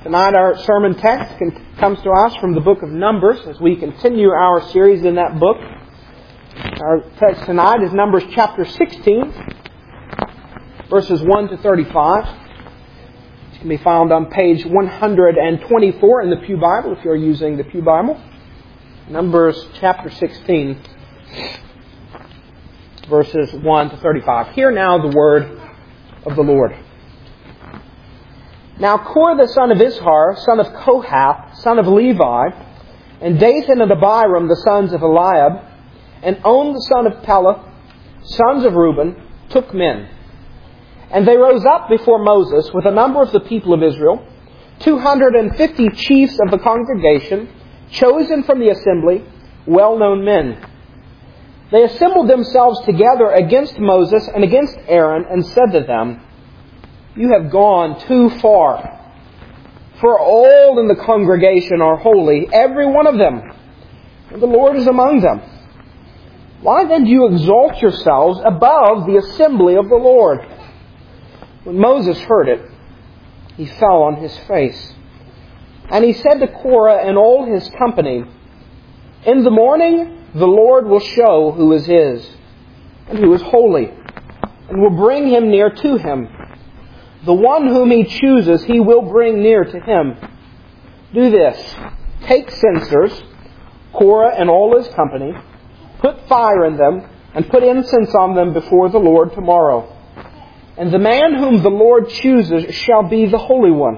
Tonight our sermon text comes to us from the book of Numbers as we continue our series in that book. Our text tonight is Numbers chapter 16, verses 1 to 35. It can be found on page 124 in the Pew Bible if you're using the Pew Bible. Numbers chapter 16, verses 1 to 35. Hear now the word of the Lord. Now Korah the son of Izhar, son of Kohath, son of Levi, and Dathan and Abiram, the sons of Eliab, and On the son of Peleth, sons of Reuben, took men. And they rose up before Moses with a number of the people of Israel, 250 chiefs of the congregation, chosen from the assembly, well-known men. They assembled themselves together against Moses and against Aaron, and said to them, "You have gone too far. For all in the congregation are holy, every one of them, and the Lord is among them. Why then do you exalt yourselves above the assembly of the Lord?" When Moses heard it, he fell on his face. And he said to Korah and all his company, "In the morning the Lord will show who is his, and who is holy, and will bring him near to him. The one whom he chooses, he will bring near to him. Do this. Take censers, Korah and all his company, put fire in them, and put incense on them before the Lord tomorrow. And the man whom the Lord chooses shall be the Holy One.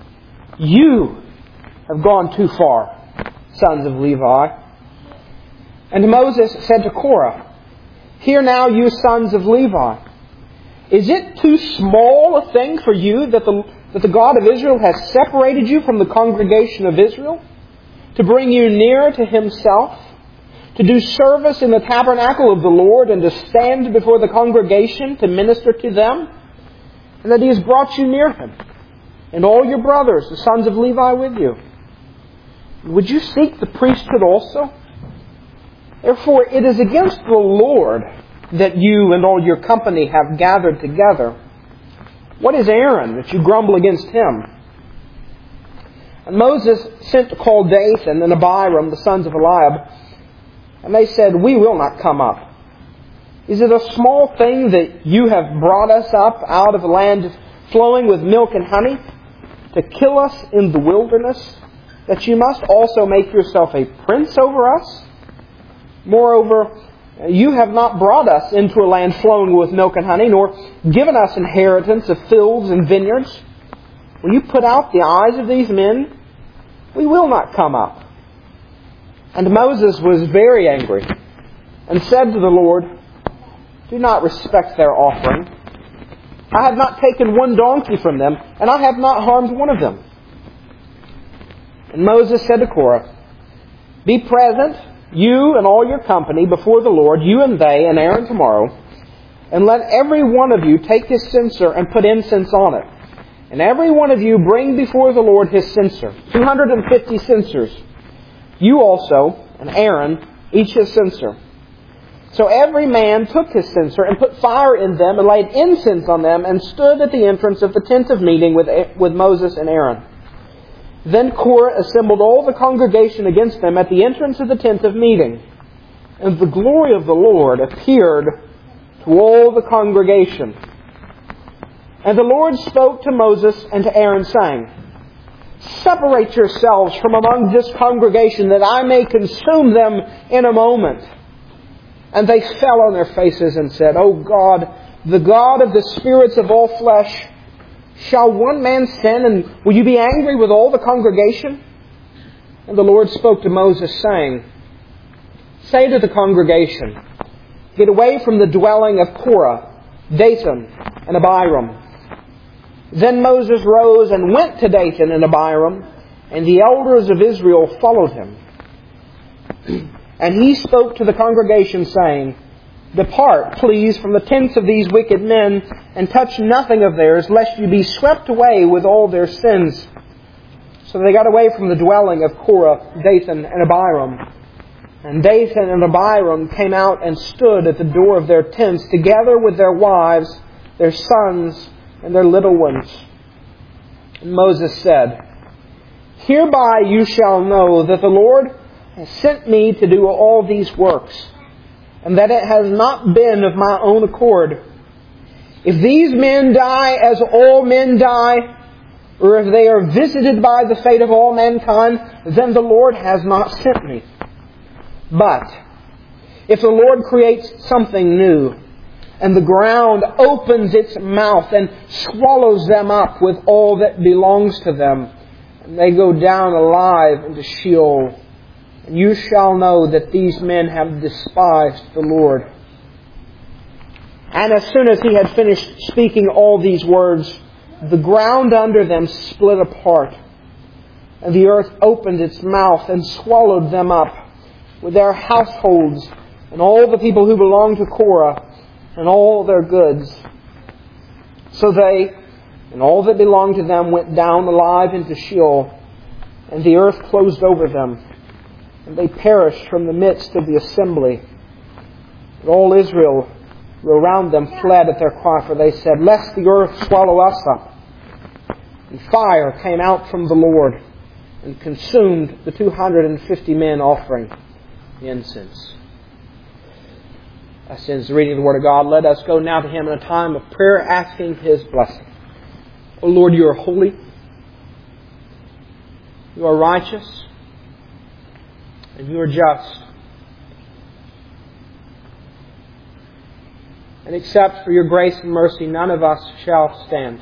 You have gone too far, sons of Levi." And Moses said to Korah, "Hear now, you sons of Levi. Is it too small a thing for you that the God of Israel has separated you from the congregation of Israel, to bring you near to Himself, to do service in the tabernacle of the Lord, and to stand before the congregation to minister to them, and that He has brought you near Him, and all your brothers, the sons of Levi, with you? Would you seek the priesthood also? Therefore it is against the Lord that you and all your company have gathered together. What is Aaron that you grumble against him?" And Moses sent to call Dathan and Abiram, the sons of Eliab, and they said, "We will not come up. Is it a small thing that you have brought us up out of a land flowing with milk and honey, to kill us in the wilderness, that you must also make yourself a prince over us? Moreover, you have not brought us into a land flowing with milk and honey, nor given us inheritance of fields and vineyards. Will you put out the eyes of these men? We will not come up." And Moses was very angry, and said to the Lord, "Do not respect their offering. I have not taken one donkey from them, and I have not harmed one of them." And Moses said to Korah, "Be present, you and all your company, before the Lord, you and they and Aaron tomorrow, and let every one of you take his censer and put incense on it. And every one of you bring before the Lord his censer, 250 censers. You also, and Aaron, each his censer." So every man took his censer and put fire in them and laid incense on them and stood at the entrance of the tent of meeting with Moses and Aaron. Then Korah assembled all the congregation against them at the entrance of the tent of meeting. And the glory of the Lord appeared to all the congregation. And the Lord spoke to Moses and to Aaron, saying, "Separate yourselves from among this congregation, that I may consume them in a moment." And they fell on their faces and said, "O God, the God of the spirits of all flesh, shall one man sin, and will you be angry with all the congregation?" And the Lord spoke to Moses, saying, "Say to the congregation, get away from the dwelling of Korah, Dathan, and Abiram." Then Moses rose and went to Dathan and Abiram, and the elders of Israel followed him. And he spoke to the congregation, saying, "Depart, please, from the tents of these wicked men, and touch nothing of theirs, lest you be swept away with all their sins." So they got away from the dwelling of Korah, Dathan, and Abiram. And Dathan and Abiram came out and stood at the door of their tents, together with their wives, their sons, and their little ones. And Moses said, Hereby you shall know that the Lord has sent me to do all these works, and that it has not been of my own accord. If these men die as all men die, or if they are visited by the fate of all mankind, then the Lord has not sent me. But if the Lord creates something new, and the ground opens its mouth and swallows them up with all that belongs to them, and they go down alive into Sheol, and you shall know that these men have despised the Lord. And as soon as he had finished speaking all these words, the ground under them split apart, and the earth opened its mouth and swallowed them up, with their households and all the people who belonged to Korah and all their goods. So they and all that belonged to them went down alive into Sheol, and the earth closed over them, and they perished from the midst of the assembly. And all Israel who were around them fled at their cry, for they said, "Lest the earth swallow us up." And fire came out from the Lord and consumed the 250 men offering the incense. That ends the reading of the Word of God. Let us go now to Him in a time of prayer, asking His blessing. O Lord, You are holy. You are righteous. And You are just. And except for Your grace and mercy, none of us shall stand.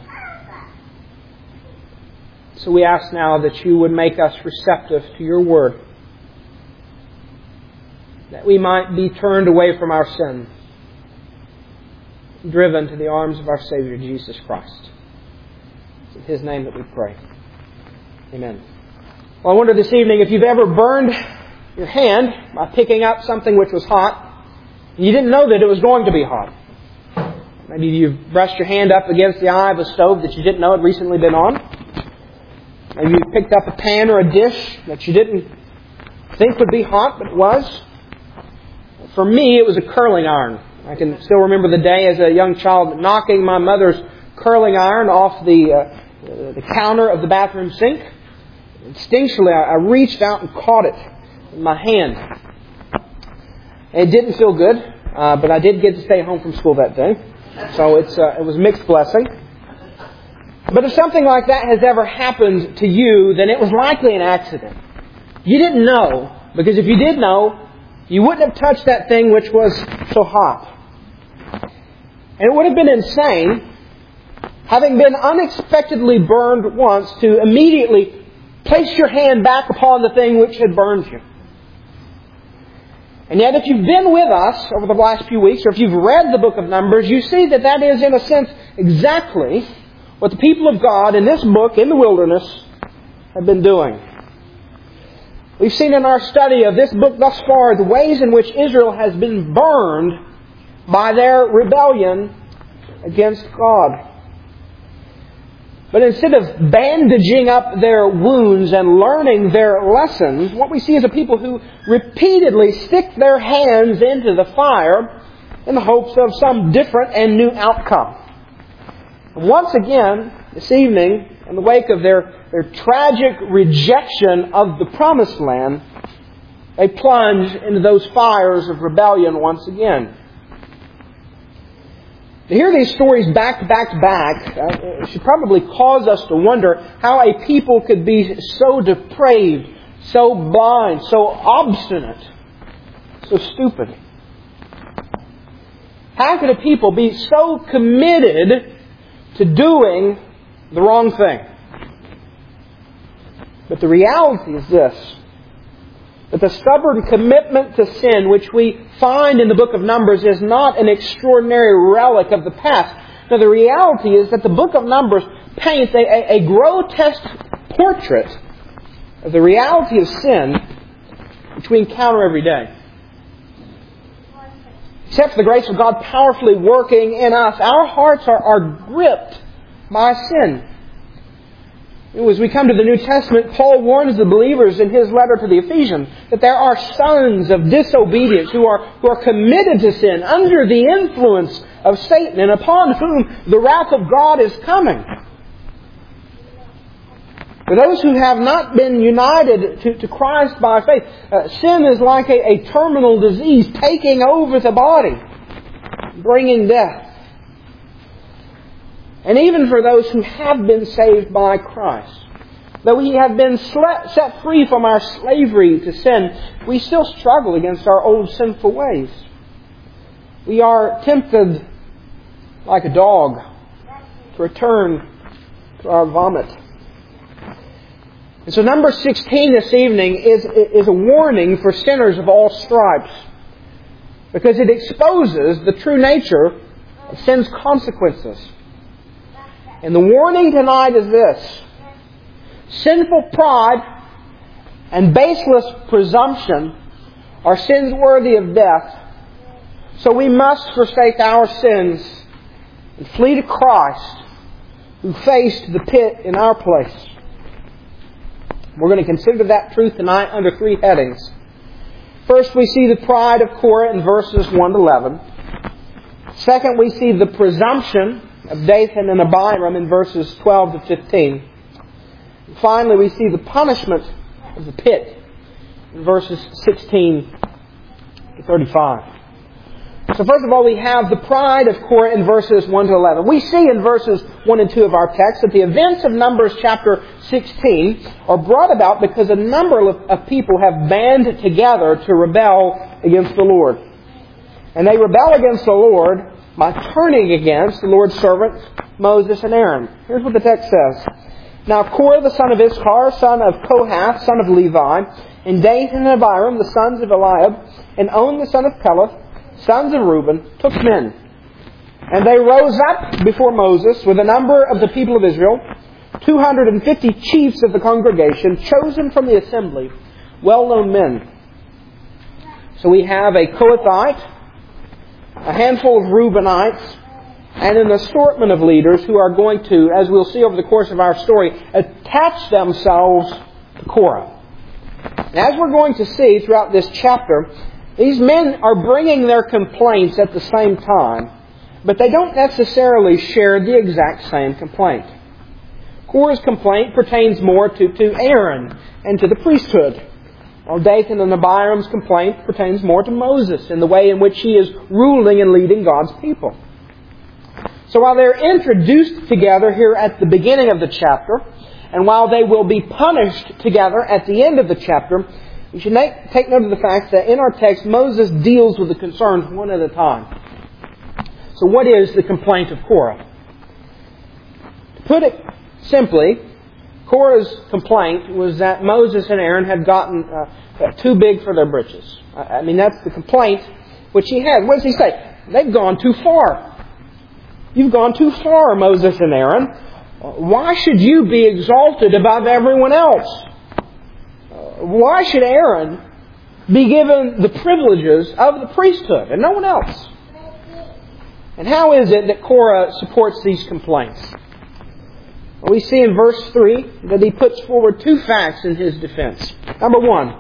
So we ask now that You would make us receptive to Your Word, that we might be turned away from our sin, driven to the arms of our Savior, Jesus Christ. It's in His name that we pray. Amen. Well, I wonder this evening if you've ever burned your hand by picking up something which was hot, and you didn't know that it was going to be hot. Maybe you've brushed your hand up against the eye of a stove that you didn't know had recently been on. Maybe you picked up a pan or a dish that you didn't think would be hot, but it was. For me, it was a curling iron. I can still remember the day as a young child knocking my mother's curling iron off the counter of the bathroom sink. Instinctually, I reached out and caught it in my hand. It didn't feel good, but I did get to stay home from school that day. So it was a mixed blessing. But if something like that has ever happened to you, then it was likely an accident. You didn't know, because if you did know, you wouldn't have touched that thing which was so hot. And it would have been insane, having been unexpectedly burned once, to immediately place your hand back upon the thing which had burned you. And yet if you've been with us over the last few weeks, or if you've read the book of Numbers, you see that that is, in a sense, exactly what the people of God in this book, in the wilderness, have been doing. We've seen in our study of this book thus far the ways in which Israel has been burned by their rebellion against God. But instead of bandaging up their wounds and learning their lessons, what we see is a people who repeatedly stick their hands into the fire in the hopes of some different and new outcome. And once again, this evening, in the wake of their tragic rejection of the Promised Land, they plunge into those fires of rebellion once again. To hear these stories back to back should probably cause us to wonder how a people could be so depraved, so blind, so obstinate, so stupid. How could a people be so committed to doing the wrong thing? But the reality is this, that the stubborn commitment to sin which we find in the book of Numbers is not an extraordinary relic of the past. No, the reality is that the book of Numbers paints a grotesque portrait of the reality of sin which we encounter every day. Except for the grace of God powerfully working in us, our hearts are gripped by sin. As we come to the New Testament, Paul warns the believers in his letter to the Ephesians that there are sons of disobedience who are committed to sin under the influence of Satan, and upon whom the wrath of God is coming. For those who have not been united to Christ by faith, sin is like a terminal disease taking over the body, bringing death. And even for those who have been saved by Christ, though we have been set free from our slavery to sin, we still struggle against our old sinful ways. We are tempted like a dog to return to our vomit. And so number 16 this evening is a warning for sinners of all stripes, because it exposes the true nature of sin's consequences. And the warning tonight is this: sinful pride and baseless presumption are sins worthy of death. So we must forsake our sins and flee to Christ, who faced the pit in our place. We're going to consider that truth tonight under three headings. First, we see the pride of Korah in verses 1 to 11. Second, we see the presumption of Dathan and Abiram in verses 12 to 15. And finally, we see the punishment of the pit in verses 16 to 35. So first of all, we have the pride of Korah in verses 1 to 11. We see in verses 1 and 2 of our text that the events of Numbers chapter 16 are brought about because a number of people have banded together to rebel against the Lord. And they rebel against the Lord by turning against the Lord's servants, Moses and Aaron. Here's what the text says. Now Korah the son of Issachar, son of Kohath, son of Levi, and Dathan and Abiram, the sons of Eliab, and On the son of Peleth, sons of Reuben, took men. And they rose up before Moses with a number of the people of Israel, 250 chiefs of the congregation, chosen from the assembly, well-known men. So we have a Kohathite, a handful of Reubenites, and an assortment of leaders who are going to, as we'll see over the course of our story, attach themselves to Korah. And as we're going to see throughout this chapter, these men are bringing their complaints at the same time, but they don't necessarily share the exact same complaint. Korah's complaint pertains more to Aaron and to the priesthood, while Dathan and Abiram's complaint pertains more to Moses in the way in which he is ruling and leading God's people. So while they're introduced together here at the beginning of the chapter, and while they will be punished together at the end of the chapter, you should take note of the fact that in our text, Moses deals with the concerns one at a time. So what is the complaint of Korah? To put it simply, Korah's complaint was that Moses and Aaron had gotten too big for their britches. I mean, that's the complaint which he had. What does he say? They've gone too far. You've gone too far, Moses and Aaron. Why should you be exalted above everyone else? Why should Aaron be given the privileges of the priesthood and no one else? And how is it that Korah supports these complaints? Well, we see in verse 3 that he puts forward two facts in his defense. Number one,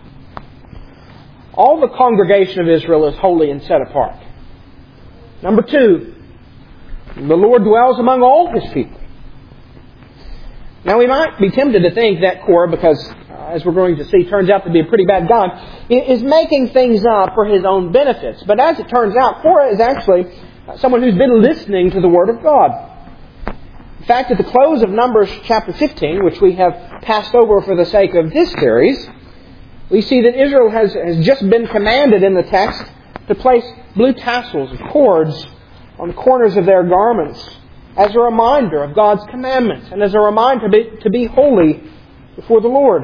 all the congregation of Israel is holy and set apart. Number two, the Lord dwells among all His people. Now we might be tempted to think that Korah, because as we're going to see, turns out to be a pretty bad guy, is making things up for his own benefits. But as it turns out, Korah is actually someone who's been listening to the Word of God. In fact, at the close of Numbers chapter 15, which we have passed over for the sake of this series, we see that Israel has just been commanded in the text to place blue tassels of cords on the corners of their garments as a reminder of God's commandments and as a reminder to be holy before the Lord.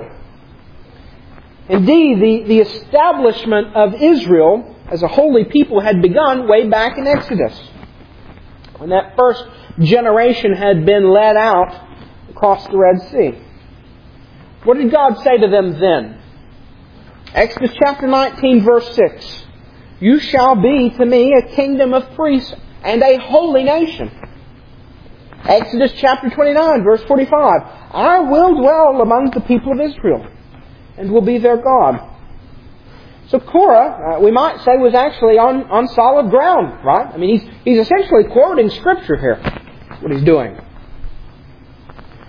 Indeed, the establishment of Israel as a holy people had begun way back in Exodus, when that first generation had been led out across the Red Sea. What did God say to them then? Exodus chapter 19, verse 6. You shall be to me a kingdom of priests and a holy nation. Exodus chapter 29, verse 45. I will dwell among the people of Israel and will be their God. So Korah, we might say, was actually on solid ground, right? I mean, he's essentially quoting Scripture here. That's what he's doing.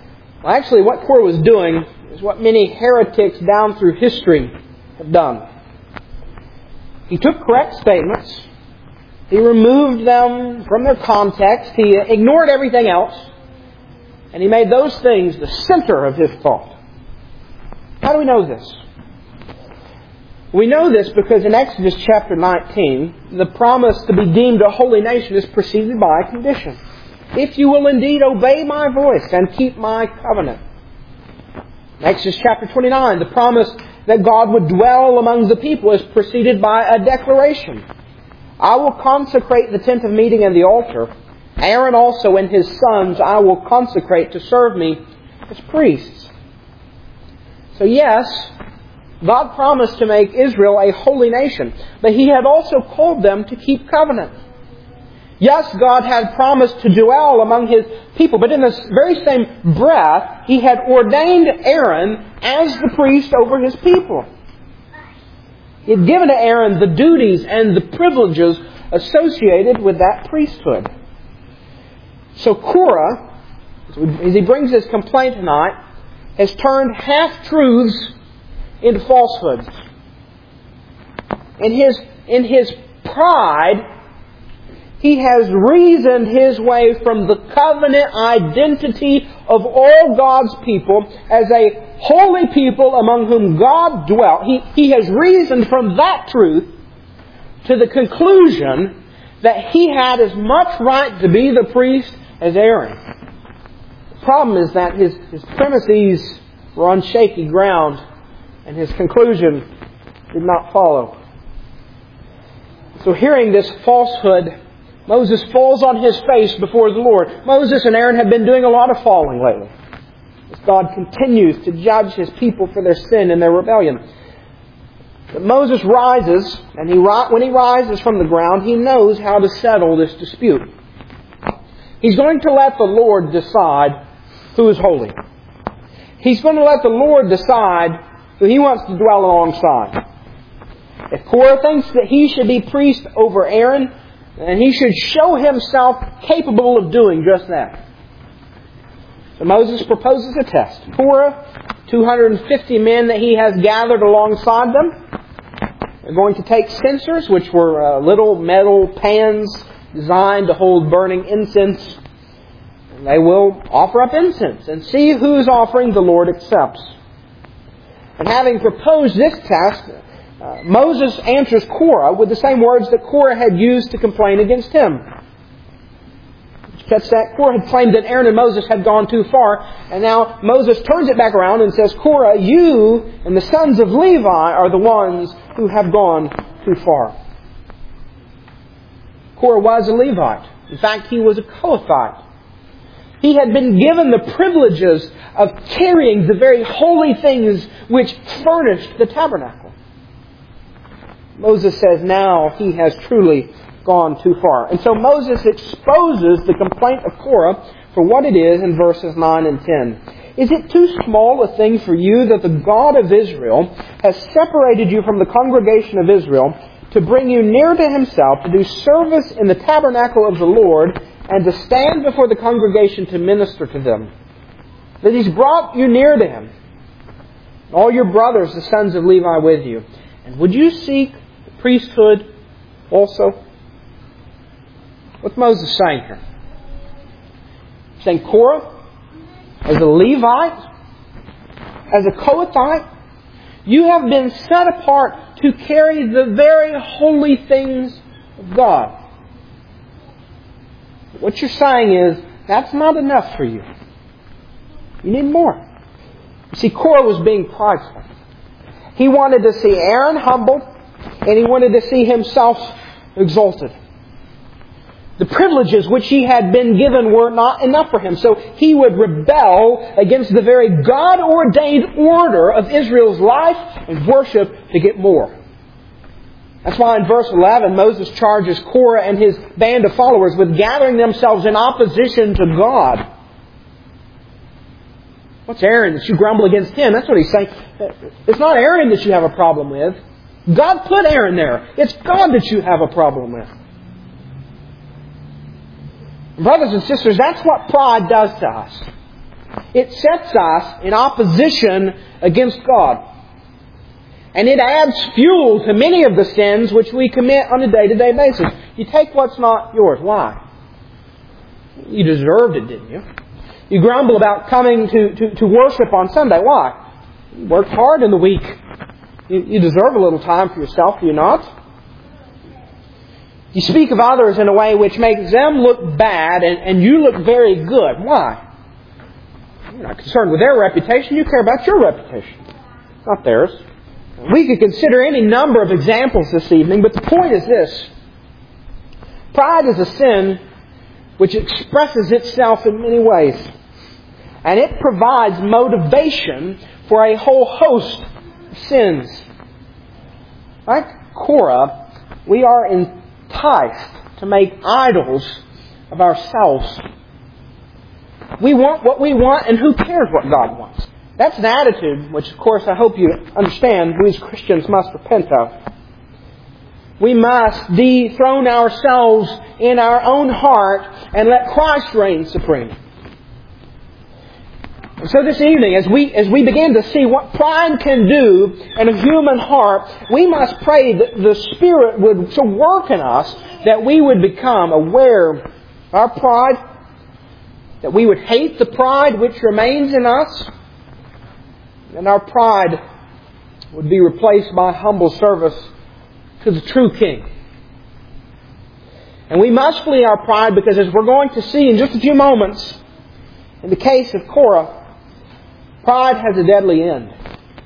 Well, actually, what Korah was doing is what many heretics down through history have done. He took correct statements. He removed them from their context. He ignored everything else. And he made those things the center of his thought. How do we know this? We know this because in Exodus chapter 19, the promise to be deemed a holy nation is preceded by a condition. If you will indeed obey my voice and keep my covenant. In Exodus chapter 29, the promise that God would dwell among the people is preceded by a declaration. I will consecrate the tent of meeting and the altar. Aaron also and his sons I will consecrate to serve me as priests. So yes, God promised to make Israel a holy nation, but He had also called them to keep covenant. Yes, God had promised to dwell among His people, but in this very same breath, He had ordained Aaron as the priest over His people. He had given to Aaron the duties and the privileges associated with that priesthood. So Korah, as he brings his complaint tonight, has turned half-truths into falsehoods. In his pride, he has reasoned his way from the covenant identity of all God's people as a holy people among whom God dwelt. He has reasoned from that truth to the conclusion that he had as much right to be the priest as Aaron. The problem is that his premises were on shaky ground and his conclusion did not follow. So hearing this falsehood, Moses falls on his face before the Lord. Moses and Aaron have been doing a lot of falling lately, as God continues to judge His people for their sin and their rebellion. But Moses rises, and when he rises from the ground, he knows how to settle this dispute. He's going to let the Lord decide who is holy. He's going to let the Lord decide who He wants to dwell alongside. If Korah thinks that he should be priest over Aaron, and he should show himself capable of doing just that. So Moses proposes a test. Korah, 250 men that he has gathered alongside them, are going to take censers, which were little metal pans designed to hold burning incense. And they will offer up incense and see whose offering the Lord accepts. And having proposed this test, Moses answers Korah with the same words that Korah had used to complain against him. Catch that? Korah had claimed that Aaron and Moses had gone too far, and now Moses turns it back around and says, Korah, you and the sons of Levi are the ones who have gone too far. Korah was a Levite. In fact, he was a Kohathite. He had been given the privileges of carrying the very holy things which furnished the tabernacle. Moses says now he has truly gone too far. And so Moses exposes the complaint of Korah for what it is in verses 9 and 10. Is it too small a thing for you that the God of Israel has separated you from the congregation of Israel to bring you near to Himself, to do service in the tabernacle of the Lord, and to stand before the congregation to minister to them? That He's brought you near to Him, all your brothers, the sons of Levi, with you. And would you seek the priesthood also? What's Moses saying here? He's saying Korah, as a Levite, as a Kohathite, you have been set apart to carry the very holy things of God. What you're saying is, that's not enough for you. You need more. You see, Korah was being prideful. He wanted to see Aaron humbled, and he wanted to see himself exalted. The privileges which he had been given were not enough for him, so he would rebel against the very God-ordained order of Israel's life and worship to get more. That's why in verse 11, Moses charges Korah and his band of followers with gathering themselves in opposition to God. What's Aaron that you grumble against him? That's what he's saying. It's not Aaron that you have a problem with. God put Aaron there. It's God that you have a problem with. Brothers and sisters, that's what pride does to us. It sets us in opposition against God. And it adds fuel to many of the sins which we commit on a day-to-day basis. You take what's not yours. Why? You deserved it, didn't you? You grumble about coming to worship on Sunday. Why? You worked hard in the week. You deserve a little time for yourself, do you not? You speak of others in a way which makes them look bad and you look very good. Why? You're not concerned with their reputation. You care about your reputation, not theirs. We could consider any number of examples this evening, but the point is this. Pride is a sin which expresses itself in many ways. And it provides motivation for a whole host of sins. Like Korah, we are enticed to make idols of ourselves. We want what we want, and who cares what God wants? That's an attitude which, of course, I hope you understand we as Christians must repent of. We must dethrone ourselves in our own heart and let Christ reign supreme. And so this evening, as we begin to see what pride can do in a human heart, we must pray that the Spirit would so work in us that we would become aware of our pride, that we would hate the pride which remains in us, and our pride would be replaced by humble service to the true King. And we must flee our pride because, as we're going to see in just a few moments, in the case of Korah, pride has a deadly end.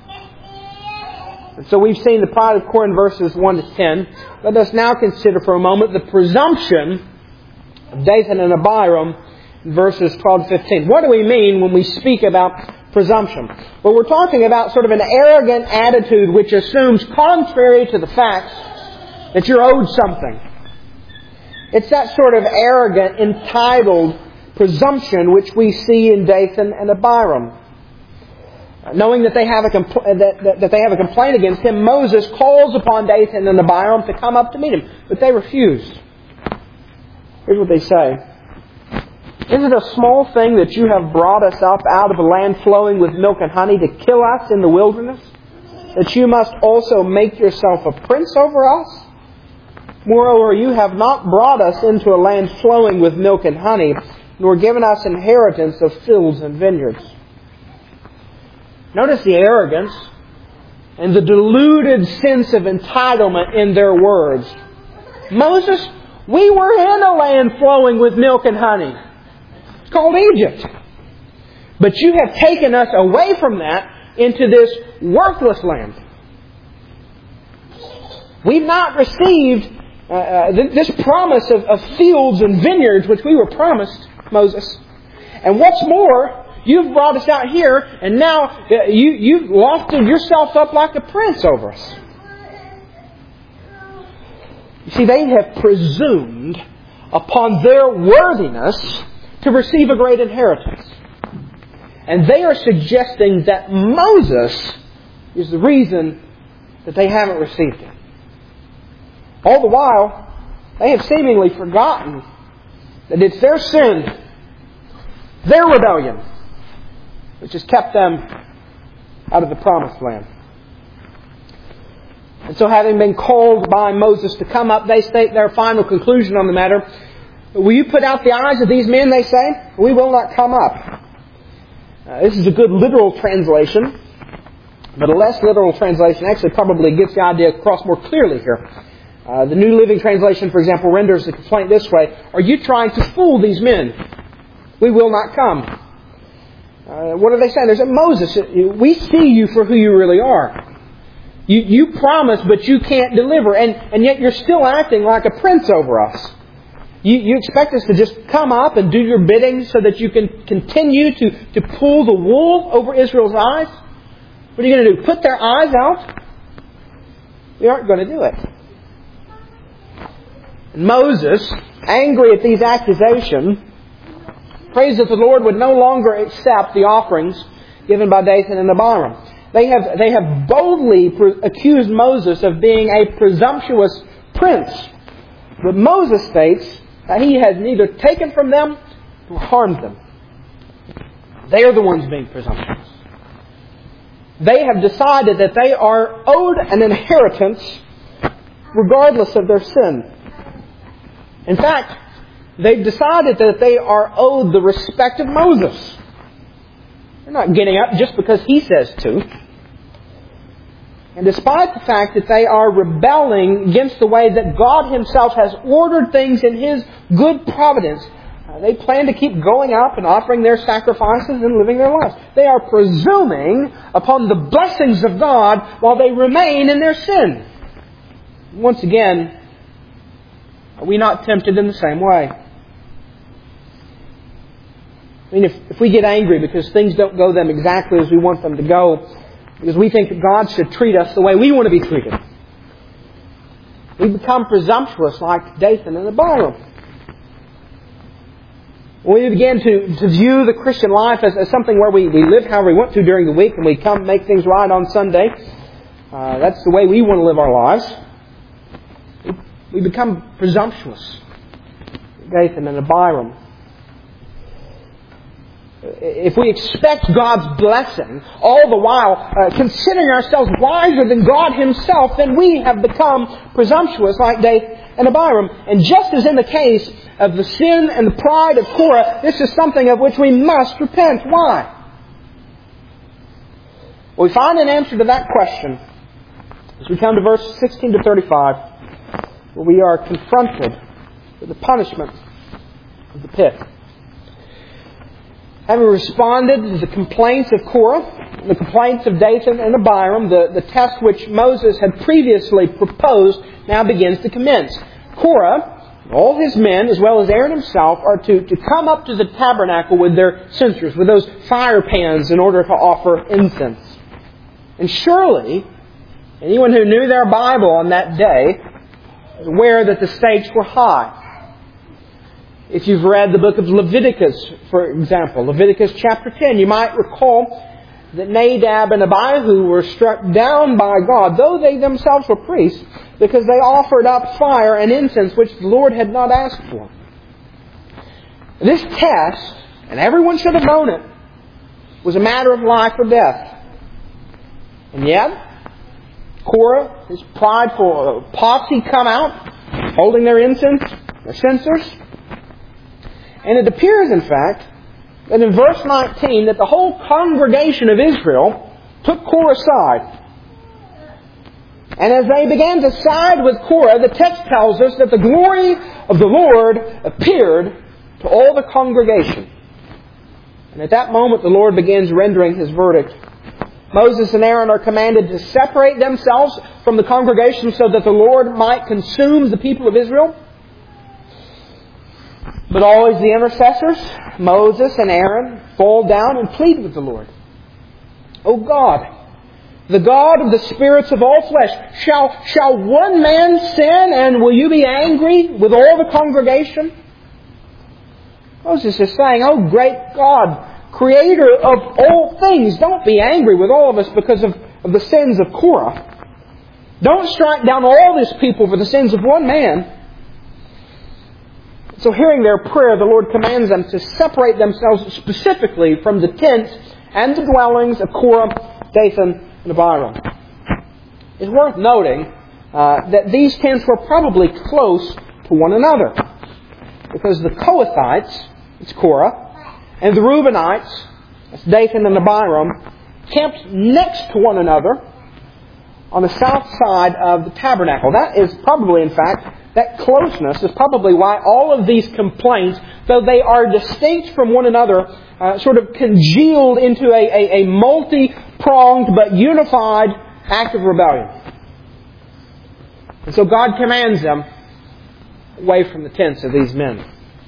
And so we've seen the pride of Korah in verses 1 to 10. Let us now consider for a moment the presumption of Dathan and Abiram in verses 12 to 15. What do we mean when we speak about presumption? Well, we're talking about sort of an arrogant attitude which assumes, contrary to the facts, that you're owed something. It's that sort of arrogant, entitled presumption which we see in Dathan and Abiram. Knowing that they have a complaint against him, Moses calls upon Dathan and Abiram to come up to meet him, but they refuse. Here's what they say. Is it a small thing that you have brought us up out of a land flowing with milk and honey to kill us in the wilderness? That you must also make yourself a prince over us? Moreover, you have not brought us into a land flowing with milk and honey, nor given us inheritance of fields and vineyards. Notice the arrogance and the deluded sense of entitlement in their words. Moses, we were in a land flowing with milk and honey. It's called Egypt. But you have taken us away from that into this worthless land. We've not received this promise of fields and vineyards which we were promised, Moses. And what's more, you've brought us out here, and now you've lofted yourself up like a prince over us. You see, they have presumed upon their worthiness to receive a great inheritance. And they are suggesting that Moses is the reason that they haven't received it. All the while, they have seemingly forgotten that it's their sin, their rebellion, which has kept them out of the promised land. And so having been called by Moses to come up, they state their final conclusion on the matter. Will you put out the eyes of these men, they say? We will not come up. This is a good literal translation, but a less literal translation actually probably gets the idea across more clearly here. The New Living Translation, for example, renders the complaint this way. Are you trying to fool these men? We will not come. What are they saying? They say, Moses, we see you for who you really are. You promise, but you can't deliver. And yet you're still acting like a prince over us. You expect us to just come up and do your bidding so that you can continue to pull the wool over Israel's eyes? What are you going to do? Put their eyes out? We aren't going to do it. And Moses, angry at these accusations, prays that the Lord would no longer accept the offerings given by Dathan and Abiram. They have boldly accused Moses of being a presumptuous prince. But Moses states that he has neither taken from them nor harmed them. They are the ones being presumptuous. They have decided that they are owed an inheritance regardless of their sin. In fact, they've decided that they are owed the respect of Moses. They're not getting up just because he says to. And despite the fact that they are rebelling against the way that God Himself has ordered things in His good providence, they plan to keep going up and offering their sacrifices and living their lives. They are presuming upon the blessings of God while they remain in their sin. Once again, are we not tempted in the same way? I mean, if we get angry because things don't go them exactly as we want them to go, because we think that God should treat us the way we want to be treated, we become presumptuous like Dathan and Abiram. When we begin to view the Christian life as something where we live however we want to during the week and we come make things right on Sunday, that's the way we want to live our lives, we become presumptuous. Dathan and Abiram. If we expect God's blessing, all the while considering ourselves wiser than God Himself, then we have become presumptuous like Dathan and Abiram. And just as in the case of the sin and the pride of Korah, this is something of which we must repent. Why? Well, we find an answer to that question as we come to verse 16 to 35, where we are confronted with the punishment of the pit. Having responded to the complaints of Korah, the complaints of Dathan and Abiram, the test which Moses had previously proposed now begins to commence. Korah, all his men, as well as Aaron himself, are to come up to the tabernacle with their censers, with those fire pans, in order to offer incense. And surely, anyone who knew their Bible on that day was aware that the stakes were high. If you've read the book of Leviticus, for example, Leviticus chapter 10, you might recall that Nadab and Abihu were struck down by God, though they themselves were priests, because they offered up fire and incense which the Lord had not asked for. This test, and everyone should have known it, was a matter of life or death. And yet, Korah, his prideful posse, come out, holding their incense, their censers. And it appears, in fact, that in verse 19, that the whole congregation of Israel took Korah's side. And as they began to side with Korah, the text tells us that the glory of the Lord appeared to all the congregation. And at that moment, the Lord begins rendering His verdict. Moses and Aaron are commanded to separate themselves from the congregation so that the Lord might consume the people of Israel. But always the intercessors, Moses and Aaron, fall down and plead with the Lord. O God, the God of the spirits of all flesh, shall one man sin, and will You be angry with all the congregation? Moses is saying, O great God, Creator of all things, don't be angry with all of us because of the sins of Korah. Don't strike down all this people for the sins of one man. So hearing their prayer, the Lord commands them to separate themselves specifically from the tents and the dwellings of Korah, Dathan, and Abiram. It's worth noting that these tents were probably close to one another, because the Kohathites, it's Korah, and the Reubenites, that's Dathan and Abiram, camped next to one another on the south side of the tabernacle. That is probably, in fact, that closeness is probably why all of these complaints, though they are distinct from one another, sort of congealed into a multi-pronged but unified act of rebellion. And so God commands them away from the tents of these men.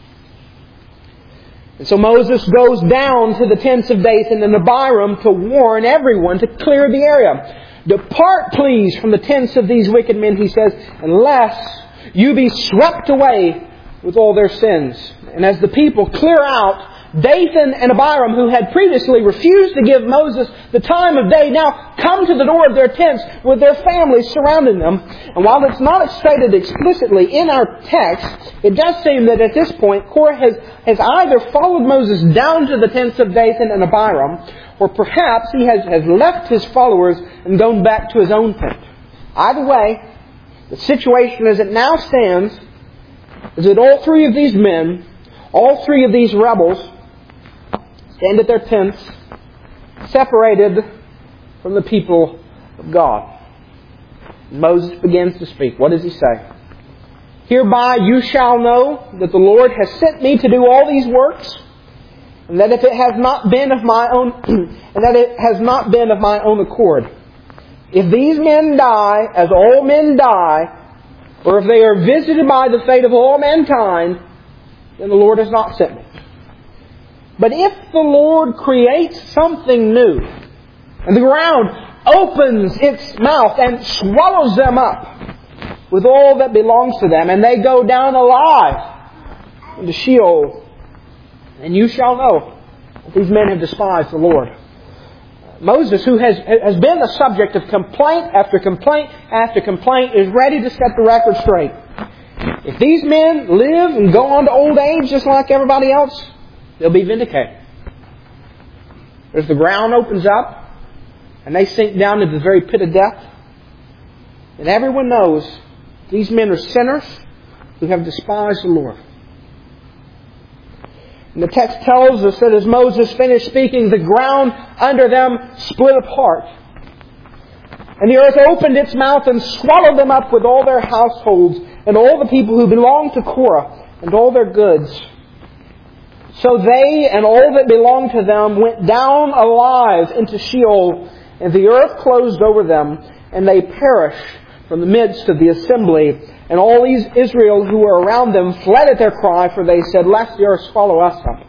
And so Moses goes down to the tents of Dathan and Abiram to warn everyone to clear the area. Depart, please, from the tents of these wicked men, he says, unless you be swept away with all their sins. And as the people clear out Dathan and Abiram, who had previously refused to give Moses the time of day, now come to the door of their tents with their families surrounding them. And while it's not stated explicitly in our text, it does seem that at this point Korah has either followed Moses down to the tents of Dathan and Abiram, or perhaps he has left his followers and gone back to his own tent. Either way, the situation as it now stands is that all three of these men, all three of these rebels, stand at their tents, separated from the people of God. Moses begins to speak. What does he say? Hereby you shall know that the Lord has sent me to do all these works, and that if it has not been of my own, and that it has not been of my own accord. If these men die, as all men die, or if they are visited by the fate of all mankind, then the Lord has not sent me. But if the Lord creates something new, and the ground opens its mouth and swallows them up with all that belongs to them, and they go down alive into Sheol, then you shall know that these men have despised the Lord. Moses, who has been the subject of complaint after complaint after complaint, is ready to set the record straight. If these men live and go on to old age just like everybody else, they'll be vindicated. As the ground opens up and they sink down into the very pit of death, and everyone knows these men are sinners who have despised the Lord. And the text tells us that as Moses finished speaking, the ground under them split apart. And the earth opened its mouth and swallowed them up with all their households and all the people who belonged to Korah and all their goods. So they and all that belonged to them went down alive into Sheol, and the earth closed over them, and they perished from the midst of the assembly. And all these Israel who were around them fled at their cry, for they said, lest the earth swallow us up.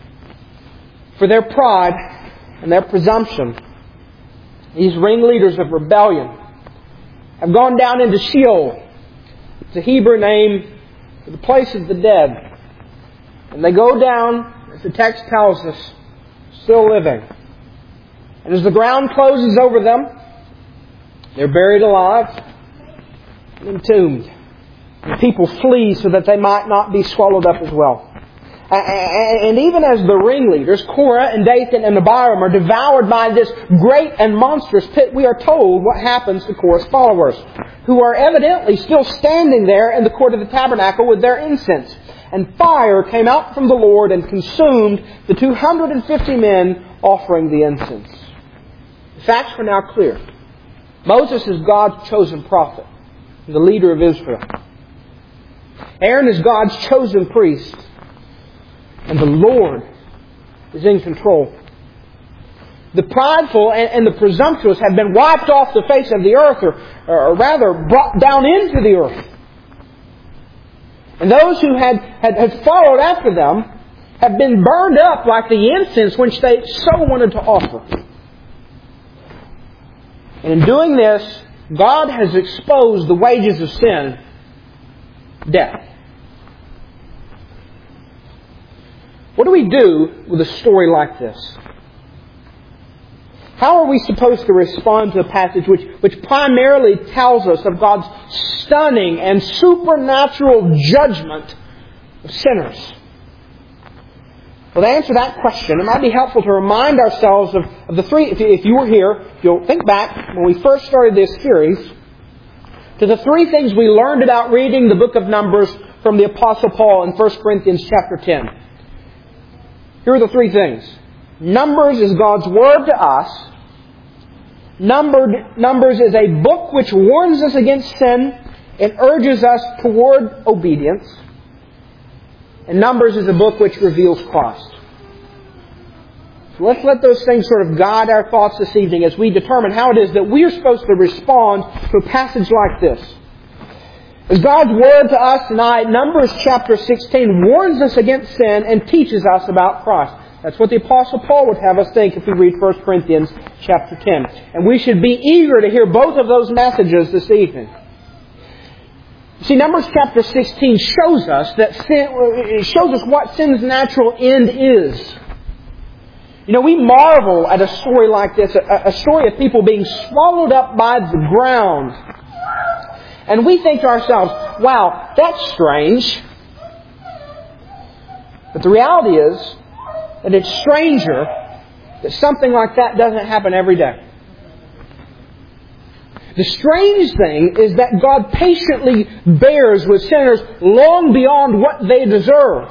For their pride and their presumption, these ringleaders of rebellion have gone down into Sheol. It's a Hebrew name for the place of the dead. And they go down, as the text tells us, still living. And as the ground closes over them, they're buried alive and entombed. And people flee so that they might not be swallowed up as well. And even as the ringleaders, Korah and Dathan and Abiram, are devoured by this great and monstrous pit, we are told what happens to Korah's followers, who are evidently still standing there in the court of the tabernacle with their incense. And fire came out from the Lord and consumed the 250 men offering the incense. The facts are now clear. Moses is God's chosen prophet, the leader of Israel. Aaron is God's chosen priest. And the Lord is in control. The prideful and the presumptuous have been wiped off the face of the earth, or rather brought down into the earth. And those who had followed after them have been burned up like the incense which they so wanted to offer. And in doing this, God has exposed the wages of sin, death. What do we do with a story like this? How are we supposed to respond to a passage which primarily tells us of God's stunning and supernatural judgment of sinners? Well, to answer that question, it might be helpful to remind ourselves of the three, if you were here, if you'll think back when we first started this series, to the three things we learned about reading the book of Numbers from the Apostle Paul in 1 Corinthians chapter 10. Here are the three things. Numbers is God's Word to us. Numbers is a book which warns us against sin and urges us toward obedience. And Numbers is a book which reveals Christ. So let's let those things sort of guide our thoughts this evening as we determine how it is that we are supposed to respond to a passage like this. As God's Word to us tonight, Numbers chapter 16 warns us against sin and teaches us about Christ. That's what the Apostle Paul would have us think if we read 1 Corinthians chapter 10. And we should be eager to hear both of those messages this evening. See, Numbers chapter 16 shows us that it shows us what sin's natural end is. You know, we marvel at a story like this, a story of people being swallowed up by the ground. And we think to ourselves, wow, that's strange. But the reality is that it's stranger that something like that doesn't happen every day. The strange thing is that God patiently bears with sinners long beyond what they deserve.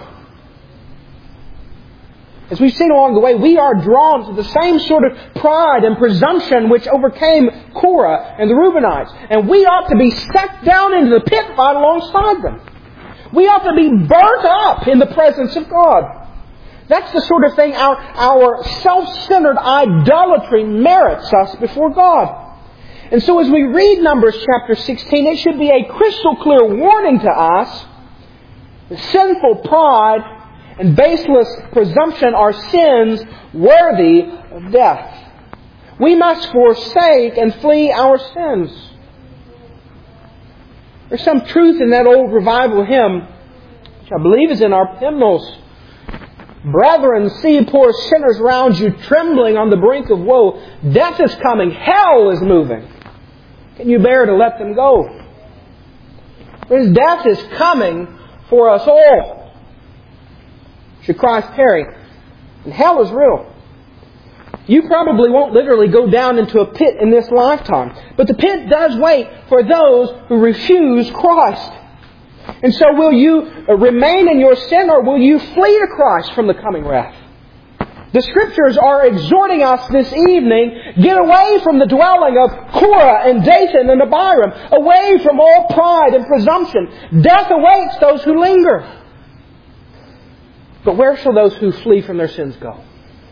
As we've seen along the way, we are drawn to the same sort of pride and presumption which overcame Korah and the Reubenites. And we ought to be sucked down into the pit right alongside them. We ought to be burnt up in the presence of God. That's the sort of thing our self-centered idolatry merits us before God. And so as we read Numbers chapter 16, it should be a crystal clear warning to us that sinful pride and baseless presumption are sins worthy of death. We must forsake and flee our sins. There's some truth in that old revival hymn, which I believe is in our hymnals. Brethren, see poor sinners round you trembling on the brink of woe. Death is coming. Hell is moving. Can you bear to let them go? Friends, death is coming for us all. Should Christ tarry. And hell is real. You probably won't literally go down into a pit in this lifetime. But the pit does wait for those who refuse Christ. And so will you remain in your sin, or will you flee to Christ from the coming wrath? The Scriptures are exhorting us this evening, get away from the dwelling of Korah and Dathan and Abiram, away from all pride and presumption. Death awaits those who linger. But where shall those who flee from their sins go?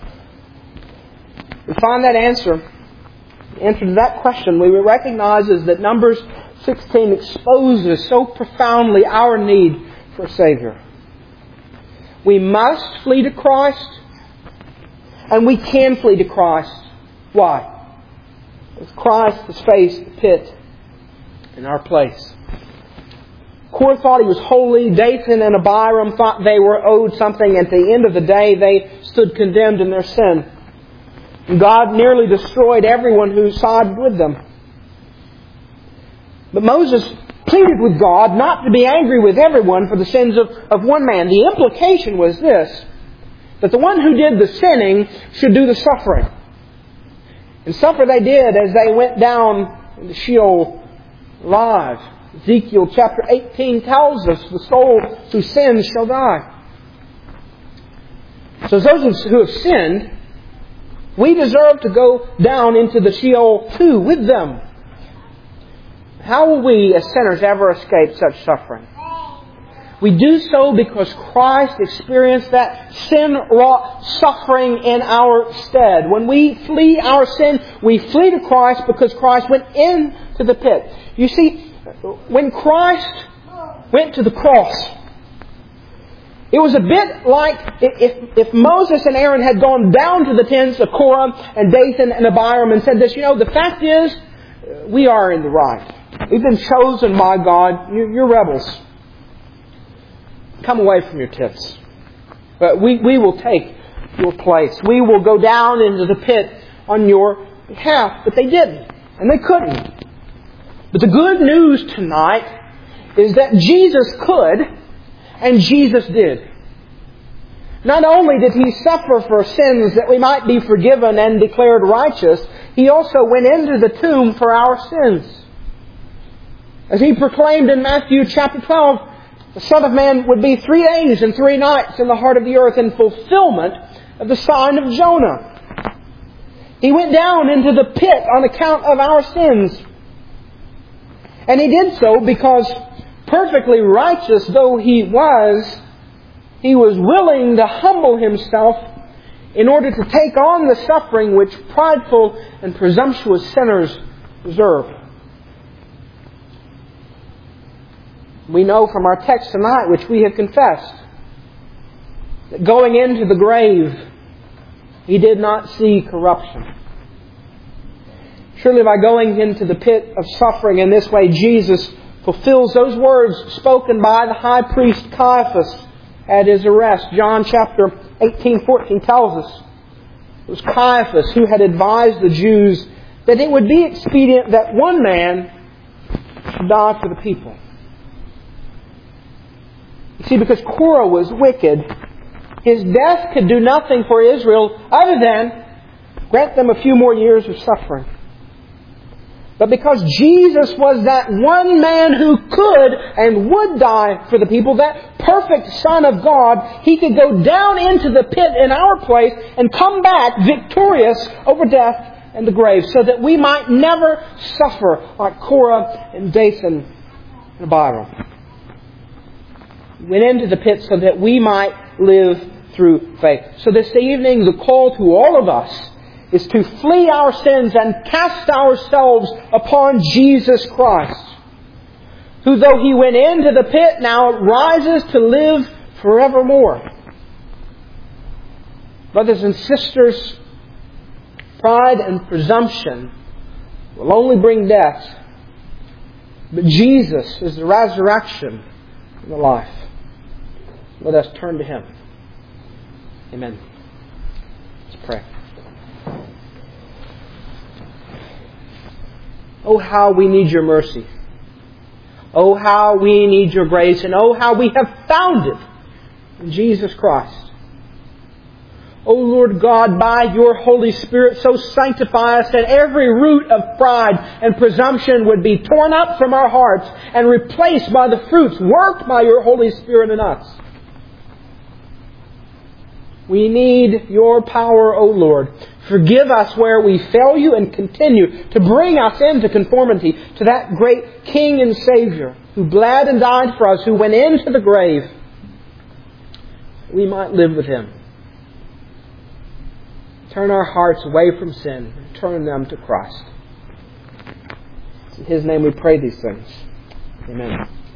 We find that answer. The answer to that question we recognize is that Numbers 16 exposes so profoundly our need for a Savior. We must flee to Christ, and we can flee to Christ. Why? Because Christ has faced the pit in our place. Korah thought he was holy. Dathan and Abiram thought they were owed something. At the end of the day, they stood condemned in their sin. And God nearly destroyed everyone who sided with them. But Moses pleaded with God not to be angry with everyone for the sins of one man. The implication was this, that the one who did the sinning should do the suffering. And suffer they did as they went down into Sheol alive. Ezekiel chapter 18 tells us the soul who sins shall die. So those who have sinned, we deserve to go down into the Sheol too with them. How will we as sinners ever escape such suffering? We do so because Christ experienced that sin-wrought suffering in our stead. When we flee our sin, we flee to Christ because Christ went into the pit. You see, when Christ went to the cross, it was a bit like if Moses and Aaron had gone down to the tents of Korah and Dathan and Abiram and said this, the fact is, we are in the right. We've been chosen by God. You're rebels. Come away from your tents. But we will take your place. We will go down into the pit on your behalf. But they didn't. And they couldn't. But the good news tonight is that Jesus could, and Jesus did. Not only did He suffer for sins that we might be forgiven and declared righteous, He also went into the tomb for our sins. As He proclaimed in Matthew chapter 12, the Son of Man would be 3 days and 3 nights in the heart of the earth in fulfillment of the sign of Jonah. He went down into the pit on account of our sins. And He did so because, perfectly righteous though He was willing to humble Himself in order to take on the suffering which prideful and presumptuous sinners deserve. We know from our text tonight, which we have confessed, that going into the grave, He did not see corruption. Surely by going into the pit of suffering in this way, Jesus fulfills those words spoken by the high priest Caiaphas at his arrest. John chapter 18:14 tells us it was Caiaphas who had advised the Jews that it would be expedient that one man should die for the people. You see, because Korah was wicked, his death could do nothing for Israel other than grant them a few more years of suffering. But because Jesus was that one man who could and would die for the people, that perfect Son of God, He could go down into the pit in our place and come back victorious over death and the grave, so that we might never suffer like Korah and Dathan and Abiram. He went into the pit so that we might live through faith. So this evening, the call to all of us is to flee our sins and cast ourselves upon Jesus Christ, who, though He went into the pit, now rises to live forevermore. Brothers and sisters, pride and presumption will only bring death, but Jesus is the resurrection and the life. Let us turn to Him. Amen. Let's pray. Oh, how we need Your mercy. Oh, how we need Your grace. And oh, how we have found it in Jesus Christ. O Lord God, by Your Holy Spirit, so sanctify us that every root of pride and presumption would be torn up from our hearts and replaced by the fruits worked by Your Holy Spirit in us. We need Your power, O Lord. Forgive us where we fail You and continue to bring us into conformity to that great King and Savior who bled and died for us, who went into the grave. We might live with Him. Turn our hearts away from sin and turn them to Christ. In His name we pray these things. Amen.